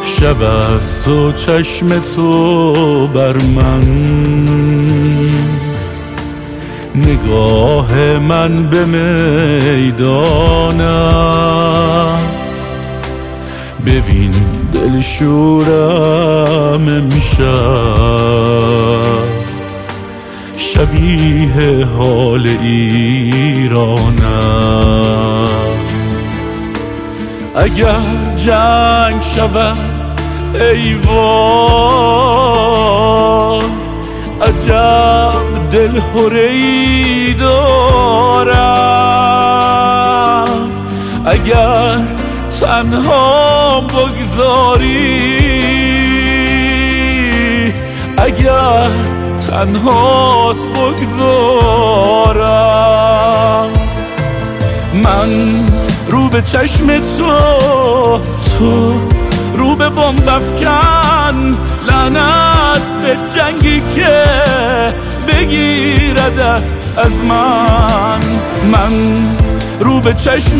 شب است و چشم تو بر من، نگاه من به میدان است. ببین دلشورم امشب شبیه حال ایران است. اگر جنگ شود ای وای، عجب دلهره‌ای دارم. اگر تنها بگذاری، اگر تنهات بگذارم، من رو به چشم تو رو به بمب افکن، لعنت به جنگی که بگیردت از من. من رو به چشم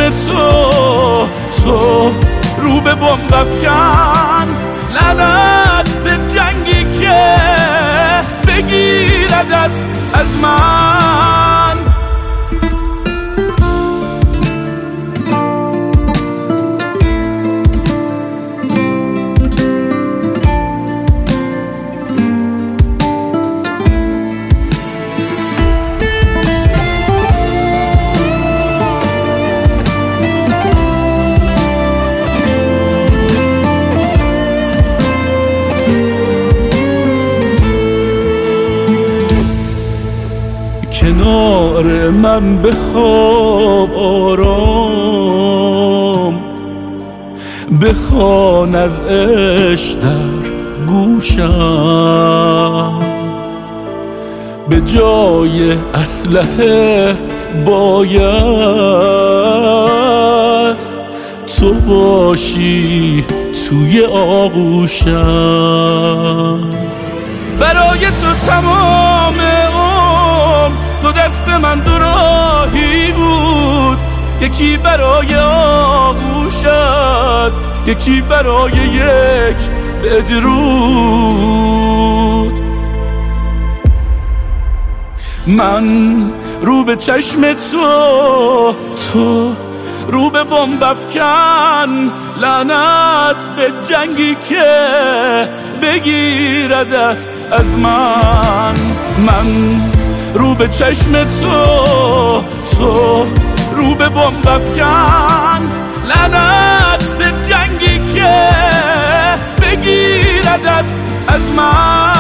تو رو به بمب افکن، لعنت به جنگی که بگیردت از من. کنار من بخواب آرام، بخوان از عشق در گوشم. به جای اسلحه باید تو باشی توی آغوشم. برای تو تمام دو دست من دو راهی بود، یکی برای آغوشت، یکی برای یک بدرود. من رو به چشم تو رو به بمب افکن، لعنت به جنگی که بگیردت از من. من رو به چشم تو رو به بمب افکن، لعنت به جنگی که بگیردت از من.